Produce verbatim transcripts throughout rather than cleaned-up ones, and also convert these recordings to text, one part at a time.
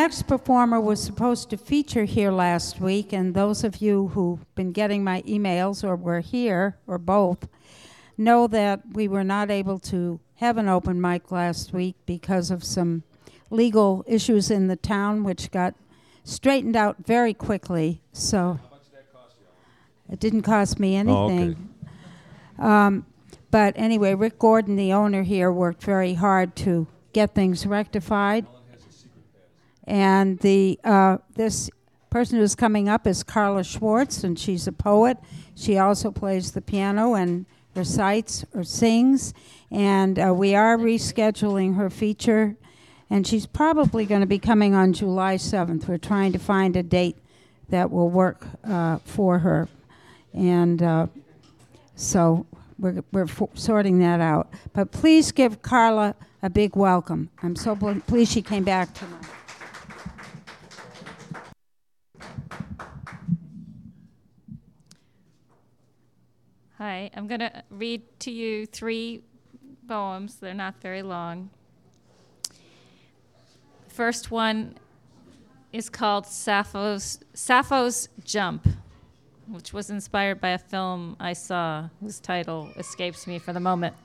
next performer was supposed to feature here last week, and those of you who've been getting my emails or were here, or both, know that we were not able to have an open mic last week because of some legal issues in the town, which got straightened out very quickly. So how much did that cost you? It didn't cost me anything. Oh, okay. Um, but anyway, Rick Gordon, the owner here, worked very hard to get things rectified. And the uh, this person who's coming up is Carla Schwartz, and she's a poet. She also plays the piano and recites or sings. And uh, we are rescheduling her feature, and she's probably going to be coming on July seventh. We're trying to find a date that will work uh, for her. And uh, so we're, we're f- sorting that out. But please give Carla a big welcome. I'm so pl- pleased she came back tonight. Hi, I'm going to read to you three poems. They're not very long. The first one is called Sappho's, Sappho's Jump, which was inspired by a film I saw whose title escapes me for the moment.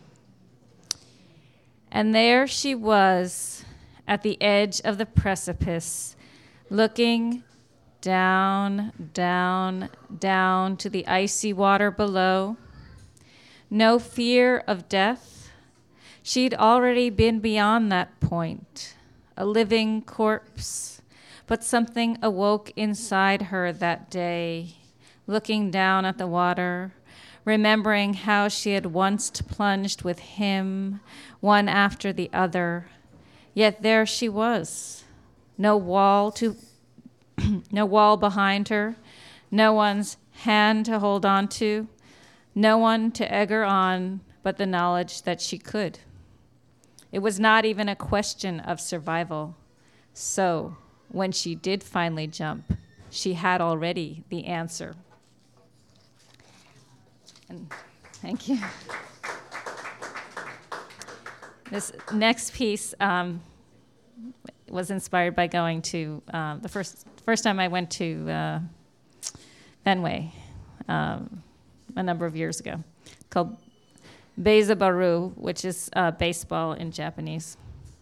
And there she was at the edge of the precipice, looking down, down, down to the icy water below. No fear of death. She'd already been beyond that point, a living corpse. But something awoke inside her that day, looking down at the water, remembering how she had once plunged with him, one after the other. Yet there she was, no wall to no wall behind her, no one's hand to hold on to, no one to egg her on but the knowledge that she could. It was not even a question of survival. So, when she did finally jump, she had already the answer. And thank you. This next piece um, was inspired by going to uh, the first first time I went to uh, Fenway um, a number of years ago, called Beisabaru, which is uh, baseball in Japanese.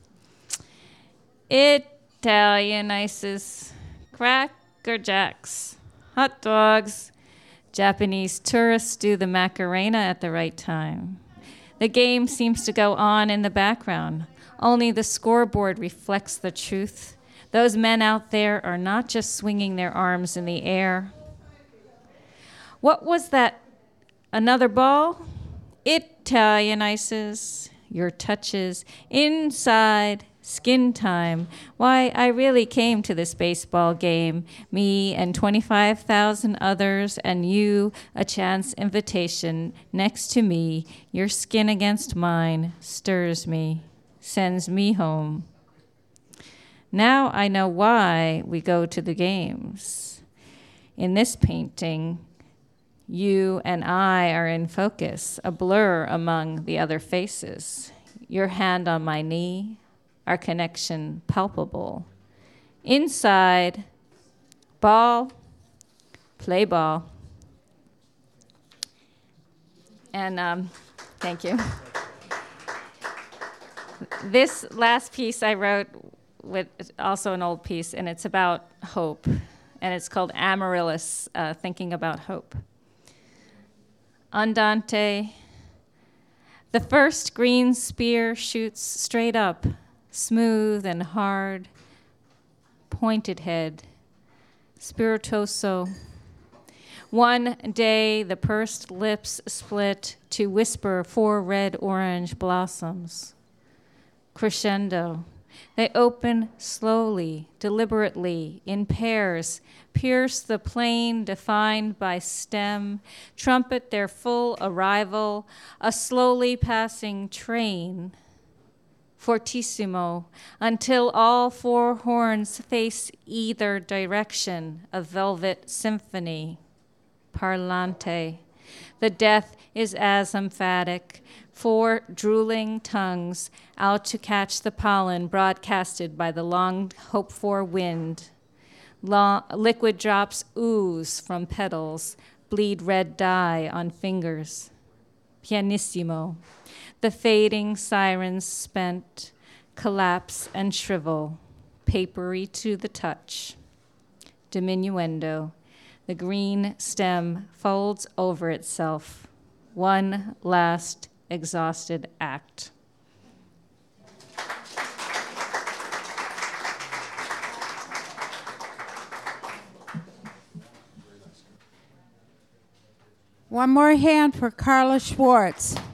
Italian ices, Cracker Jacks, hot dogs. Japanese tourists do the Macarena at the right time. The game seems to go on in the background. Only the scoreboard reflects the truth. Those men out there are not just swinging their arms in the air. What was that? Another ball? Italian ices, your touches, inside, skin time. Why, I really came to this baseball game, me and twenty-five thousand others, and you, a chance invitation next to me, your skin against mine, stirs me, sends me home. Now I know why we go to the games. In this painting, you and I are in focus, a blur among the other faces. Your hand on my knee, our connection palpable. Inside, ball, play ball. And um, thank you. This last piece I wrote with also an old piece, and it's about hope. And it's called Amaryllis, uh, Thinking About Hope. Andante. The first green spear shoots straight up, smooth and hard, pointed head, spiritoso. One day the pursed lips split to whisper four red-orange blossoms. Crescendo. They open slowly, deliberately, in pairs, pierce the plane defined by stem, trumpet their full arrival, a slowly passing train. Fortissimo, until all four horns face either direction, a velvet symphony. Parlante. The death is as emphatic. Four drooling tongues out to catch the pollen broadcasted by the long-hoped-for wind. Long, liquid drops ooze from petals, bleed red dye on fingers. Pianissimo. The fading sirens spent, collapse and shrivel, papery to the touch. Diminuendo. The green stem folds over itself. One last exhausted act. One more hand for Carla Schwartz.